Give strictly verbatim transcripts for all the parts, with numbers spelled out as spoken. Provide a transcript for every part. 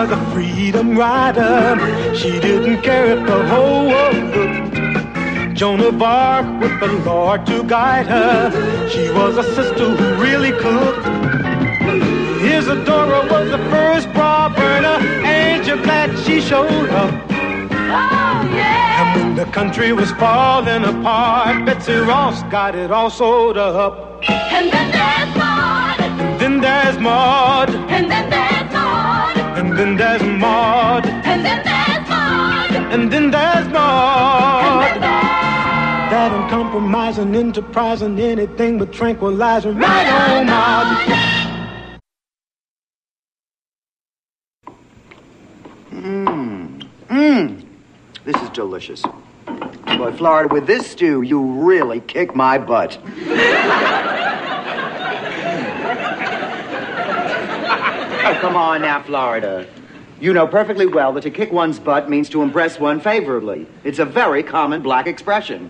was a freedom rider. She didn't care if the whole world looked. Joan of Arc with the Lord to guide her. She was a sister who really cooked. Isadora was the first bra burner. Ain't you glad she showed up? Oh, yeah! And when the country was falling apart, Betsy Ross got it all sewed up. And then there's Maud. And then there's Maud. And then there's Maud. And then there's Maud. And then there's Maud. And then there's Maud. And then there's that uncompromising, enterprising, anything but tranquilizer. Right on, Maud. Mmm. Mmm. This is delicious. Boy, Florida, with this stew, you really kick my butt. Oh, come on now, Florida. You know perfectly well that to kick one's butt means to impress one favorably. It's a very common black expression.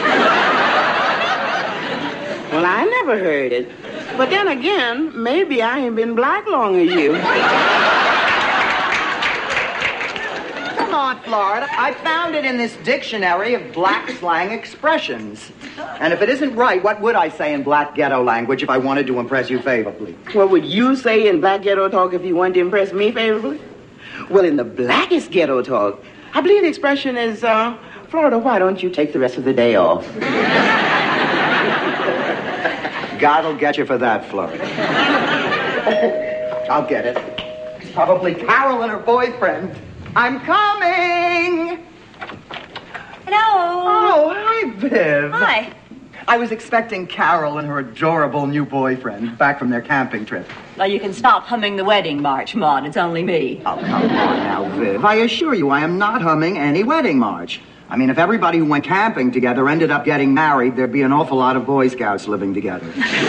Well, I never heard it. But then again, maybe I ain't been black long as you. Come on, Florida. I found it in this dictionary of black slang expressions. And if it isn't right, what would I say in black ghetto language if I wanted to impress you favorably? What would you say in black ghetto talk if you wanted to impress me favorably? Well, in the blackest ghetto talk, I believe the expression is, uh, Florida, why don't you take the rest of the day off? God'll get you for that, Florida. I'll get it. It's probably Carol and her boyfriend. I'm coming! Hello. Oh, hi, Viv. Hi. I was expecting Carol and her adorable new boyfriend back from their camping trip. Well, you can stop humming the wedding march, Maud. It's only me. Oh, come on now, Viv. I assure you I am not humming any wedding march. I mean, if everybody who went camping together ended up getting married, there'd be an awful lot of Boy Scouts living together.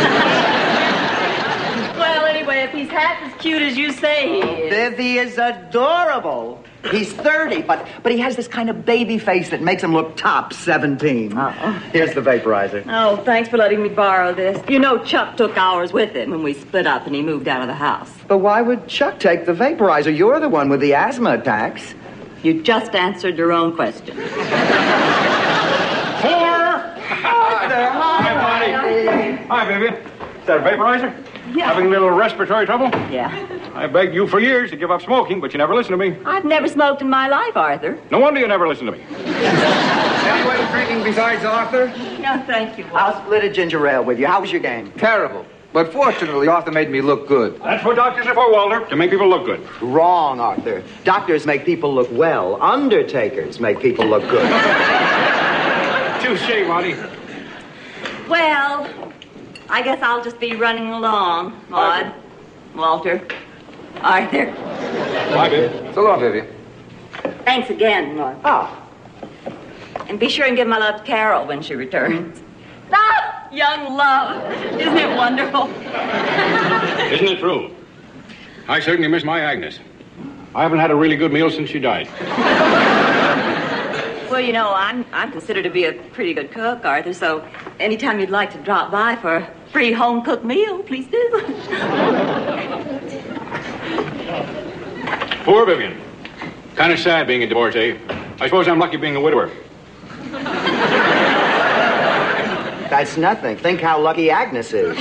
Well, anyway, if he's half as cute as you say he is. Viv, he is adorable. He's thirty, but but he has this kind of baby face that makes him look top seventeen. Oh. Here's the vaporizer. Oh, thanks for letting me borrow this. You know, Chuck took ours with him when we split up and he moved out of the house. But why would Chuck take the vaporizer? You're the one with the asthma attacks. You just answered your own question. Four! Hi there. Hi, Hi, Bonnie. Hi, baby. Is that a vaporizer? Yeah. Having a little respiratory trouble? Yeah. I begged you for years to give up smoking, but you never listened to me. I've never smoked in my life, Arthur. No wonder you never listened to me. Anyone drinking besides Arthur? No, thank you. I'll split a ginger ale with you. How was your game? Terrible. But fortunately, Arthur made me look good. That's what doctors are for, Walter, to make people look good. Wrong, Arthur. Doctors make people look well. Undertakers make people look good. Touche, Bonnie. Well, I guess I'll just be running along, Maud, Walter, Arthur. Bye, babe. So long, Vivian. Thanks again, Maud. Ah. And be sure and give my love to Carol when she returns. Ah, young love. Isn't it wonderful? Isn't it true? I certainly miss my Agnes. I haven't had a really good meal since she died. Well, you know, I'm I'm considered to be a pretty good cook, Arthur, so anytime you'd like to drop by for a free home-cooked meal, please do. Poor Vivian. Kind of sad being a divorcee. I suppose I'm lucky being a widower. That's nothing. Think how lucky Agnes is.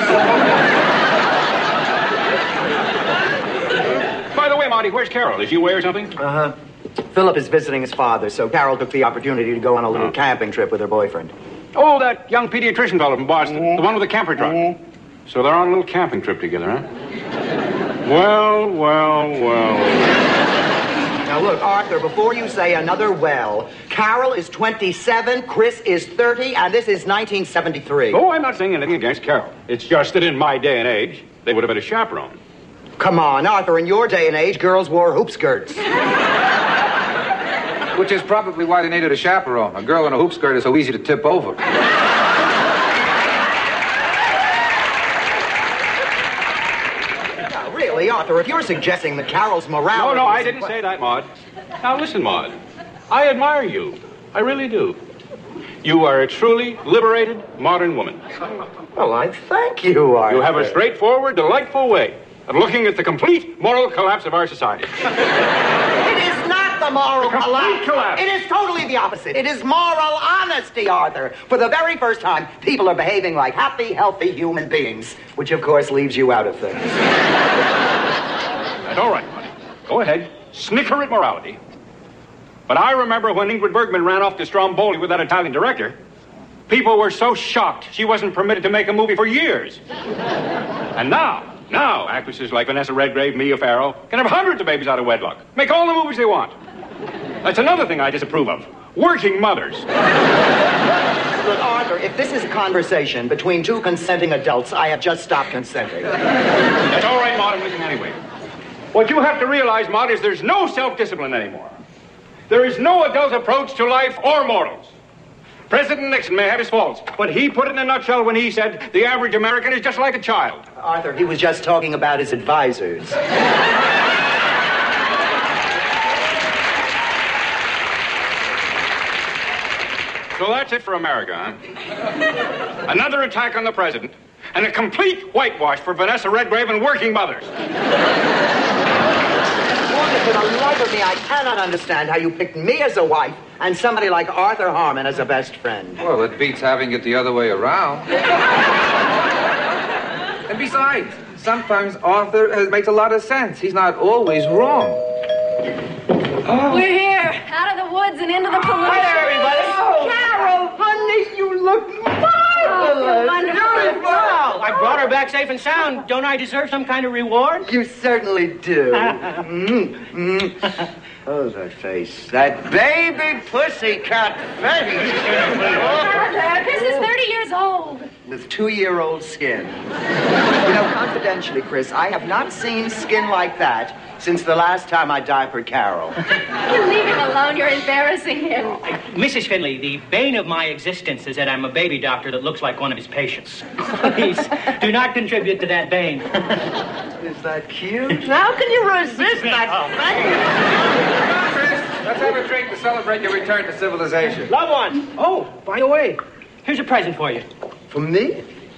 By the way, Monty, where's Carol? Is she away or something? Uh-huh. Philip is visiting his father, so Carol took the opportunity to go on a little camping trip with her boyfriend. Oh, that young pediatrician fellow from Boston. Mm-hmm. The one with the camper truck. Mm-hmm. So they're on a little camping trip together, huh? Well, well, well. Now, look, Arthur, before you say another well, Carol is twenty-seven, Chris is thirty, and this is nineteen seventy-three. Oh, I'm not saying anything against Carol. It's just that in my day and age, they would have had a chaperone. Come on, Arthur, in your day and age, girls wore hoop skirts. Which is probably why they needed a chaperone. A girl in a hoop skirt is so easy to tip over. Now, really, Arthur, if you're suggesting that Carol's morality... No, no, I didn't say that, Maud. Now, listen, Maud. I admire you. I really do. You are a truly liberated modern woman. Well, I thank you, Arthur. You have a straightforward, delightful way. of looking at the complete moral collapse of our society. It is not the moral The complete collapse. collapse. It is totally the opposite. It is moral honesty, Arthur. For the very first time, people are behaving like happy, healthy human beings, which of course leaves you out of things. That's all right, Marty. Go ahead. Snicker at morality. But I remember when Ingrid Bergman ran off to Stromboli with that Italian director, people were so shocked she wasn't permitted to make a movie for years. And now, now, actresses like Vanessa Redgrave, Mia Farrow can have hundreds of babies out of wedlock. Make all the movies they want. That's another thing I disapprove of. Working mothers. Look, Arthur, if this is a conversation between two consenting adults, I have just stopped consenting. That's all right, Maud. I'm listening anyway. What you have to realize, Maud, is there's no self-discipline anymore. There is no adult approach to life or morals. President Nixon may have his faults, but he put it in a nutshell when he said the average American is just like a child. Arthur, he was just talking about his advisors. So that's it for America, huh? Another attack on the president, and a complete whitewash for Vanessa Redgrave and working mothers. For the life of me, I cannot understand how you picked me as a wife and somebody like Arthur Harmon as a best friend. Well, it beats having it the other way around. And besides, sometimes Arthur uh, makes a lot of sense. He's not always wrong. We're here, out of the woods and into the pollution. Hi there, everybody. Oh, Carol, honey, you look marvelous. Wonderful. Wow. I brought her back safe and sound. Don't I deserve some kind of reward? You certainly do. mm, mm. Oh, that face. That baby pussycat face. Chris is thirty years old. With two-year-old skin. You know, confidentially, Chris, I have not seen skin like that since the last time I diapered Carol. You leave him alone. You're embarrassing him. Missus Finley, the bane of my existence is that I'm a baby doctor that looks like one of his patients. Please, do not contribute to that bane. Is that cute? How can you resist that face? Let's have a drink to celebrate your return to civilization. Loved one. Oh, by the way, here's a present for you. For me?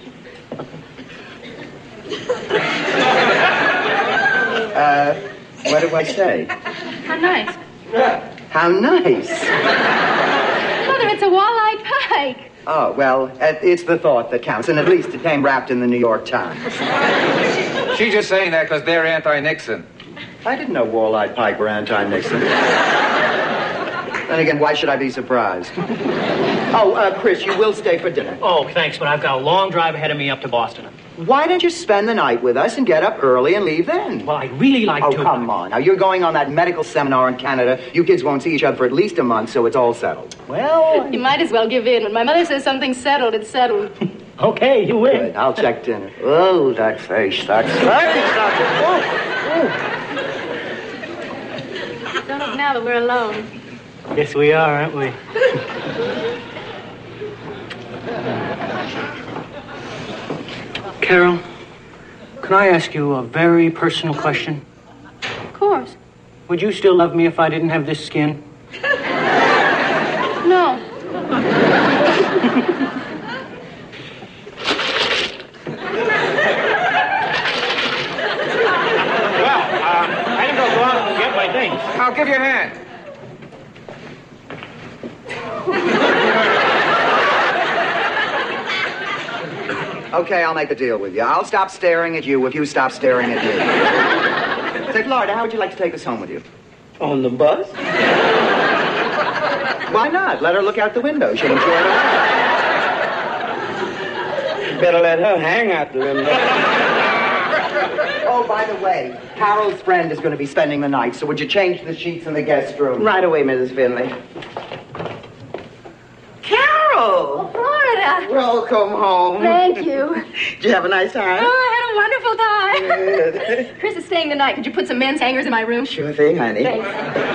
uh, what do I say? How nice. How nice. Mother, it's a walleye pike. Oh, well, uh, it's the thought that counts, and at least it came wrapped in the New York Times. She's just saying that because they're anti-Nixon. I didn't know walleye pike were anti-Nixon. Then again, why should I be surprised? Oh, uh, Chris, you will stay for dinner. Oh, thanks, but I've got a long drive ahead of me up to Boston. Why don't you spend the night with us and get up early and leave then? Well, I'd really like oh, to. Oh, come on. Now, you're going on that medical seminar in Canada. You kids won't see each other for at least a month, so it's all settled. Well... You might as well give in. When my mother says something's settled, it's settled. Okay, you win. Good. I'll check dinner. Oh, that face. That face. Don't look now that we're alone. Yes, we are, aren't we? Carol, can I ask you a very personal question? Of course. Would you still love me if I didn't have this skin? No. Well, uh, I think I'll go out and get my things. I'll give you a hand. Okay, I'll make a deal with you. I'll stop staring at you if you stop staring at me. Say, Florida, how would you like to take us home with you? On the bus? Why not? Let her look out the window. She'll enjoy it. Better let her hang out the window. Oh, by the way, Carol's friend is going to be spending the night, so would you change the sheets in the guest room? Right away, Missus Finley. Carol! Florida. Welcome home. Thank you. Did you have a nice time? Oh, I had a wonderful time. Good. Chris is staying the night. Could you put some men's hangers in my room? Sure thing, honey. Thanks.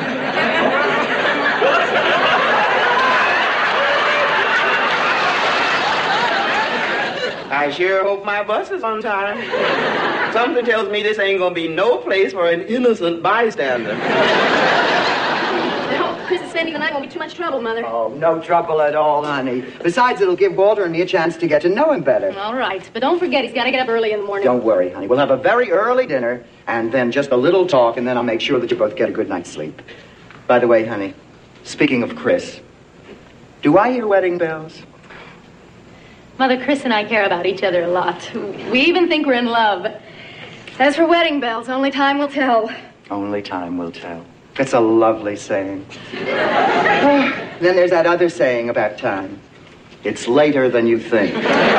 I sure hope my bus is on time. Something tells me this ain't gonna be no place for an innocent bystander. No, Chris is staying spending the night won't be too much trouble, Mother. Oh, no trouble at all, honey. Besides, it'll give Walter and me a chance to get to know him better. All right, but don't forget he's got to get up early in the morning. Don't worry, honey. We'll have a very early dinner, and then just a little talk, and then I'll make sure that you both get a good night's sleep. By the way, honey, speaking of Chris, do I hear wedding bells? Mother, Chris and I care about each other a lot. We even think we're in love. As for wedding bells, only time will tell. Only time will tell. It's a lovely saying. Then there's that other saying about time. It's later than you think.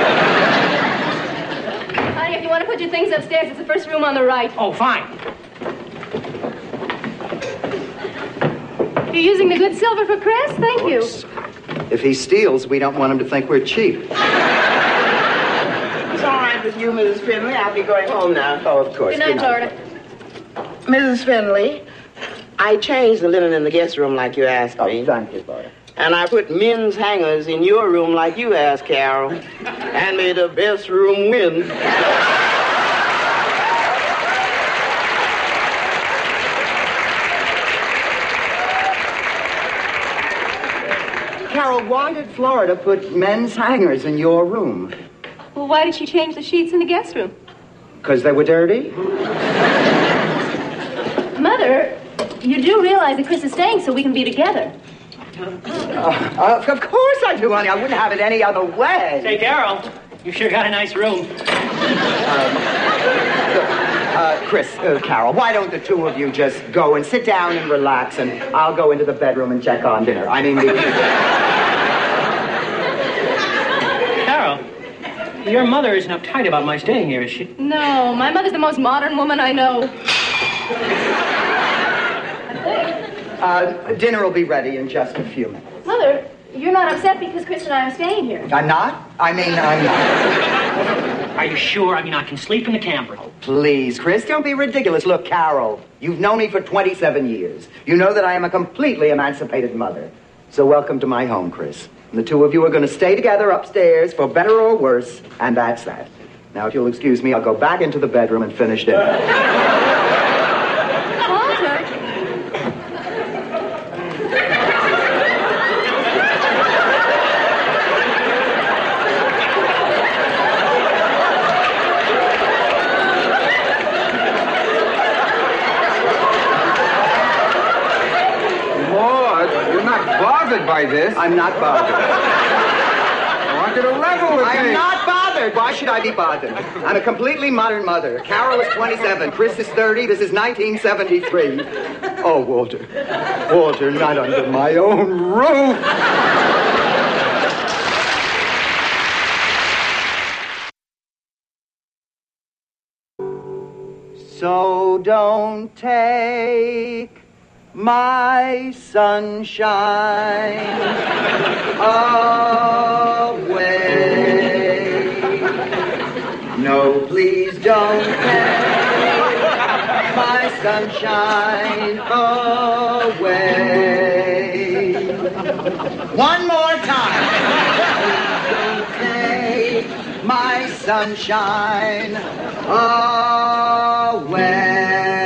Honey, if you want to put your things upstairs, it's the first room on the right. Oh, fine. You're using the good silver for Chris? Thank you. If he steals, we don't want him to think we're cheap. It's all right with you, Missus Finley. I'll be going home now. Oh, of course. Good night, Florida. Missus Finley, I changed the linen in the guest room like you asked me. Oh, thank you, Florida. And I put men's hangers in your room like you asked, Carol. And may the best room win. Carol, why did Florida put men's hangers in your room? Well, why did she change the sheets in the guest room? Because they were dirty? Mother, you do realize that Chris is staying so we can be together. Uh, of course I do, honey. I wouldn't have it any other way. Say, Carol, you sure got a nice room. Uh, Chris, uh, Carol, why don't the two of you just go and sit down and relax, and I'll go into the bedroom and check on dinner. I mean... The... Carol, your mother isn't uptight about my staying here, is she? No, my mother's the most modern woman I know. Uh, dinner will be ready in just a few minutes. Mother, you're not upset because Chris and I are staying here. I'm not? I mean, I'm not. Are you sure? I mean, I can sleep in the camper. Oh, please, Chris, don't be ridiculous. Look, Carol, you've known me for twenty-seven years. You know that I am a completely emancipated mother. So welcome to my home, Chris. And the two of you are going to stay together upstairs for better or worse, and that's that. Now, if you'll excuse me, I'll go back into the bedroom and finish dinner. By this. I'm not bothered. I want you to level with me. I'm not bothered. Why should I be bothered? I'm a completely modern mother. Carol is twenty-seven. Chris is thirty. This is nineteen seventy-three. Oh, Walter. Walter, not under my own roof. So don't take my sunshine away. No, please don't take my sunshine away. One more time. Don't take my sunshine away.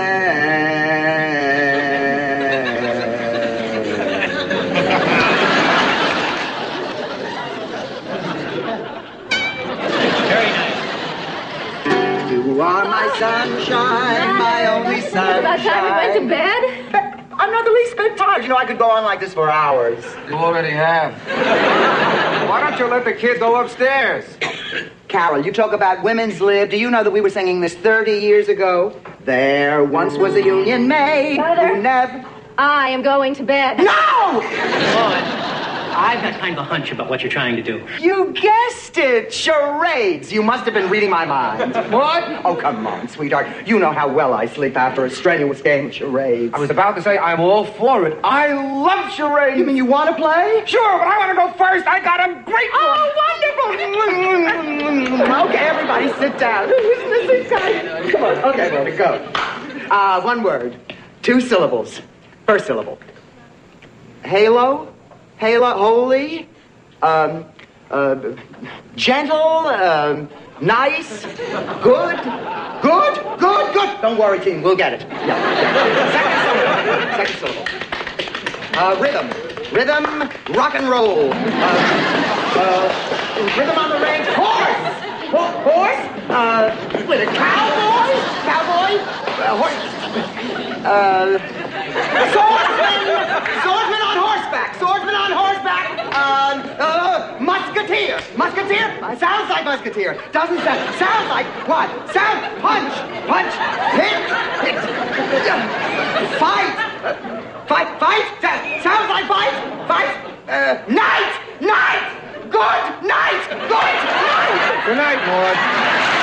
You are my sunshine, my only sunshine. About time we went to bed? I'm not the least bit tired. You know, I could go on like this for hours. You already have. Why don't you let the kid go upstairs? Carol, you talk about women's lib. Do you know that we were singing this thirty years ago? There once was a Union maid Mother, who never... I am going to bed. No! I've got kind of a hunch about what you're trying to do. You guessed it! Charades! You must have been reading my mind. What? Oh, come on, sweetheart. You know how well I sleep after a strenuous game of charades. I was about to say I'm all for it. I love charades. You mean you want to play? Sure, but I want to go first. I got a great Oh, wonderful! Okay, everybody sit down. Sit down. Come on. Okay, Rhoda, go. Uh, one word. Two syllables. First syllable. Halo? Halo, holy, um, uh, gentle, um, nice, good, good, good, good. Don't worry, team, we'll get it. Yeah. Second syllable. Second syllable. Uh, rhythm. Rhythm, rock and roll. Uh, uh, rhythm on the range. Horse! Ho- horse? Uh, with a cowboy? Cowboy? Uh, horse. Uh, swordsman! Swordsman on horseback! Swordsman on horseback! Uh, uh, musketeer! Musketeer? Uh, sounds like musketeer. Doesn't sound. Sounds like what? Sound. Punch! Punch! Hit! Hit! Uh, fight! Uh, fight! Fight! Sa- sounds like fight! Fight! Uh, night! Night! Good night! Good night! Good night, Maud.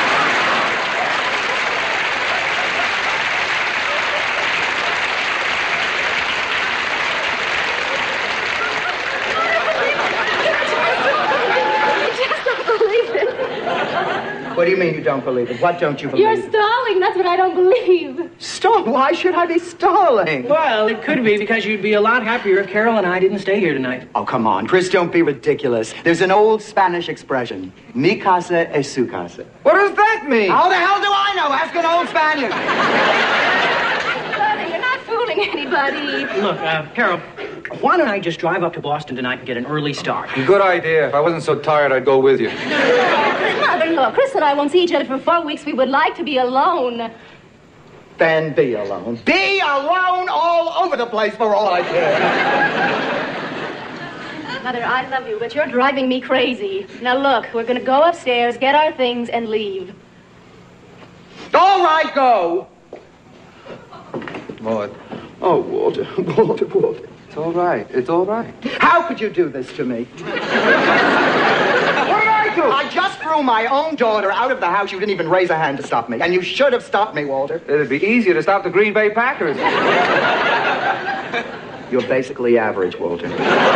What do you mean you don't believe it? What don't you believe? You're stalling. That's what I don't believe. Stall? Why should I be stalling? Well, it could be because you'd be a lot happier if Carol and I didn't stay here tonight. Oh, come on, Chris, don't be ridiculous. There's an old Spanish expression, mi casa es su casa. What does that mean? How the hell do I know? Ask an old Spaniard. Mother, you're not fooling anybody. Look, uh, Carol, why don't I just drive up to Boston tonight and get an early start? Good idea. If I wasn't so tired, I'd go with you. Mother, look, Chris and I won't see each other for four weeks. We would like to be alone. Then be alone. Be alone all over the place for all I care. Mother, I love you, but you're driving me crazy. Now look, we're going to go upstairs, get our things, and leave. All right, go. Maud. Oh, Walter, Walter, Walter. It's all right. It's all right. How could you do this to me? What did I do? I just threw my own daughter out of the house. You didn't even raise a hand to stop me. And you should have stopped me, Walter. It'd be easier to stop the Green Bay Packers. You're basically average, Walter.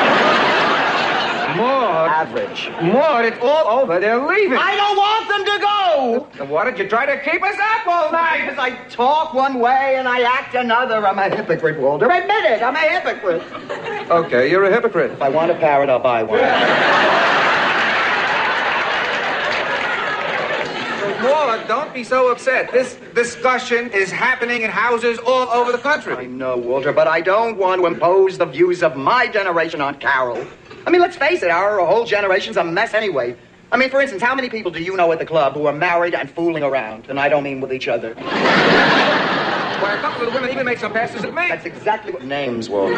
Maud. Average. Maud, it's all over. They're leaving. I don't want them to go! Then why did you try to keep us up all night? Because I talk one way and I act another. I'm a hypocrite, Walter. Admit it, I'm a hypocrite. Okay, you're a hypocrite. If I want a parrot, I'll buy one. Maud, don't be so upset. This discussion is happening in houses all over the country. I know, Walter, but I don't want to impose the views of my generation on Carol. I mean, let's face it, our whole generation's a mess anyway. I mean, for instance, how many people do you know at the club who are married and fooling around? And I don't mean with each other. Why, a couple of the women even make some passes at me. That's exactly what names, Walter.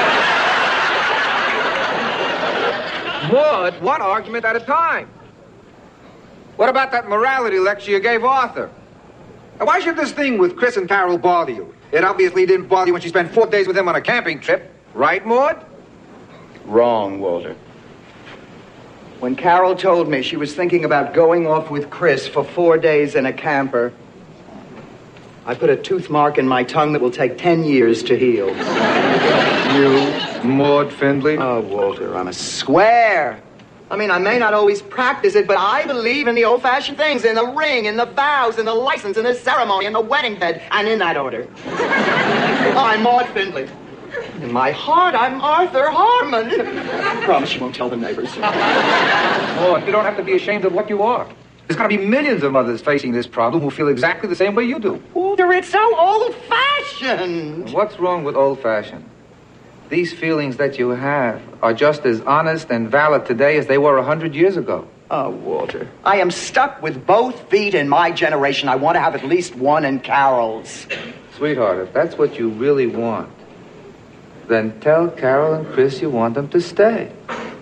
Maud, one argument at a time. What about that morality lecture you gave Arthur? Now, why should this thing with Chris and Carol bother you? It obviously didn't bother you when she spent four days with him on a camping trip. Right, Maud? Wrong, Walter. When Carol told me she was thinking about going off with Chris for four days in a camper, I put a tooth mark in my tongue that will take ten years to heal. You, Maud Findlay? Oh, Walter, I'm a square. I mean, I may not always practice it, but I believe in the old-fashioned things, in the ring, in the vows, in the license, in the ceremony, in the wedding bed, and in that order. I'm Maud Findlay. In my heart, I'm Arthur Harmon. I promise you won't tell the neighbors. Maud, you don't have to be ashamed of what you are. There's got to be millions of mothers facing this problem who feel exactly the same way you do. Walter, it's so old-fashioned. What's wrong with old-fashioned? These feelings that you have are just as honest and valid today as they were a hundred years ago. Oh, Walter, I am stuck with both feet in my generation. I want to have at least one in Carol's. Sweetheart, if that's what you really want, then tell Carol and Chris you want them to stay.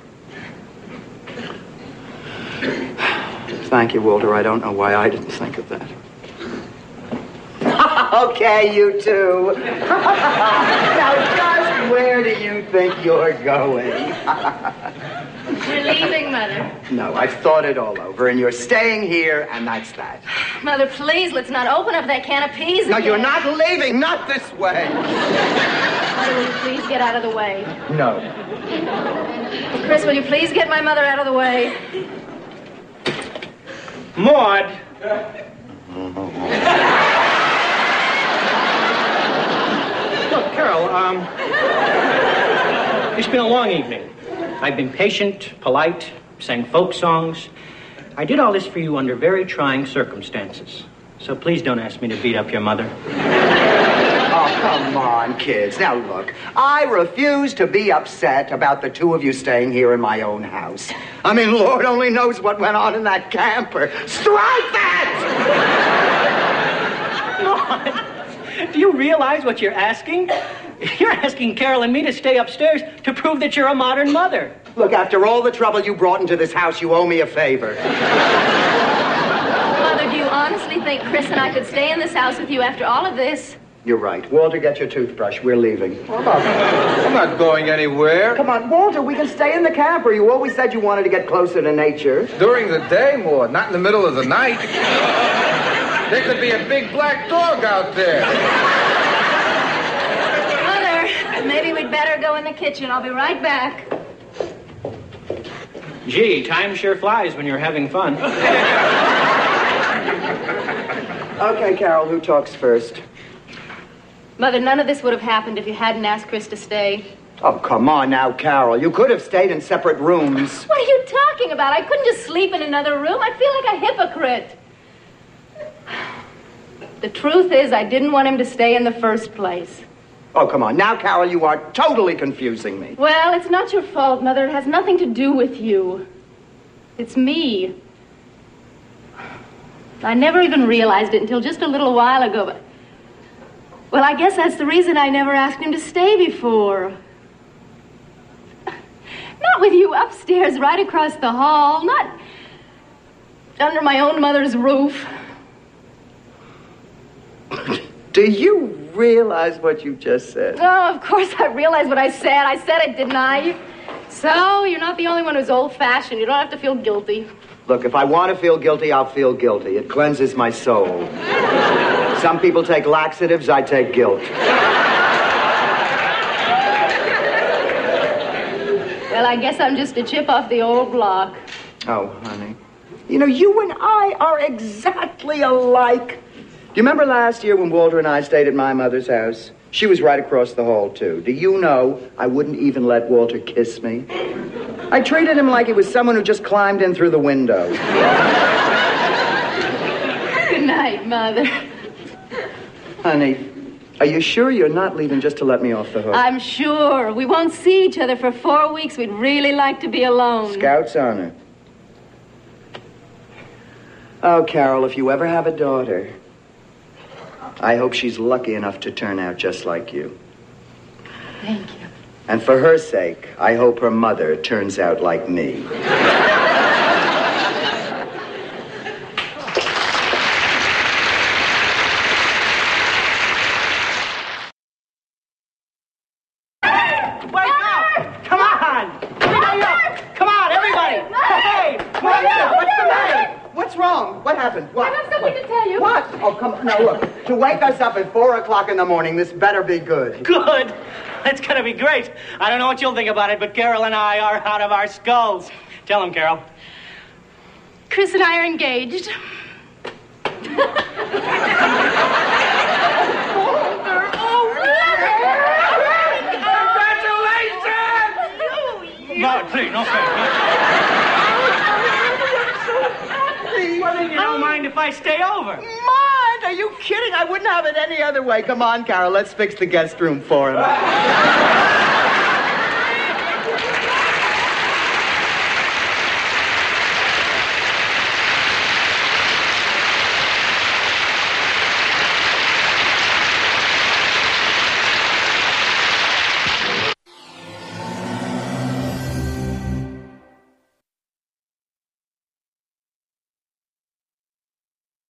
Thank you, Walter. I don't know why I didn't think of that. Okay, you two. Now, just where do you think you're going? We're leaving, Mother. No, I've thought it all over, and you're staying here, and that's that. Mother, please, let's not open up that can of peas No, again. you're not leaving. Not this way. Mother, will you please get out of the way? No. Chris, will you please get my mother out of the way? Maud! Look, Carol, um... it's been a long evening. I've been patient, polite, sang folk songs. I did all this for you under very trying circumstances. So please don't ask me to beat up your mother. Oh, come on, kids. Now, look, I refuse to be upset about the two of you staying here in my own house. I mean, Lord only knows what went on in that camper. Strike that! Do you realize what you're asking? You're asking Carol and me to stay upstairs to prove that you're a modern mother. Look, after all the trouble you brought into this house, you owe me a favor. Mother, do you honestly think Chris and I could stay in this house with you after all of this? You're right. Walter, get your toothbrush. We're leaving. I'm not going anywhere. Come on, Walter, we can stay in the camper. You always said you wanted to get closer to nature. During the day, Maud, not in the middle of the night. There could be a big black dog out there. Mother, maybe we'd better go in the kitchen. I'll be right back. Gee, time sure flies when you're having fun. Okay, Carol, who talks first? Mother, none of this would have happened if you hadn't asked Chris to stay. Oh, come on now, Carol. You could have stayed in separate rooms. What are you talking about? I couldn't just sleep in another room. I'd feel like a hypocrite. The truth is, I didn't want him to stay in the first place. Oh, come on. Now, Carol, you are totally confusing me. Well, it's not your fault, Mother. It has nothing to do with you. It's me. I never even realized it until just a little while ago, but... Well, I guess that's the reason I never asked him to stay before. Not with you upstairs right across the hall. Not under my own mother's roof. Do you realize what you just said? Oh, of course I realize what I said. I said it, didn't I? So, you're not the only one who's old-fashioned. You don't have to feel guilty. Look, if I want to feel guilty, I'll feel guilty. It cleanses my soul. Some people take laxatives, I take guilt. Well, I guess I'm just a chip off the old block. Oh, honey. You know, you and I are exactly alike. Do you remember last year when Walter and I stayed at my mother's house? She was right across the hall, too. Do you know I wouldn't even let Walter kiss me? I treated him like he was someone who just climbed in through the window. Good night, Mother. Honey, are you sure you're not leaving just to let me off the hook? I'm sure. We won't see each other for four weeks. We'd really like to be alone. Scout's honor. Oh, Carol, if you ever have a daughter, I hope she's lucky enough to turn out just like you. Thank you. And for her sake, I hope her mother turns out like me. What happened? What? I have something what? to tell you. What? Oh, come on. Now, look. To wake us up at four o'clock in the morning, this better be good. Good? It's going to be great. I don't know what you'll think about it, but Carol and I are out of our skulls. Tell him, Carol. Chris and I are engaged. Congratulations! No, please, no fair. Well, you don't mind if I stay over? Mind? Are you kidding? I wouldn't have it any other way. Come on, Carol. Let's fix the guest room for him.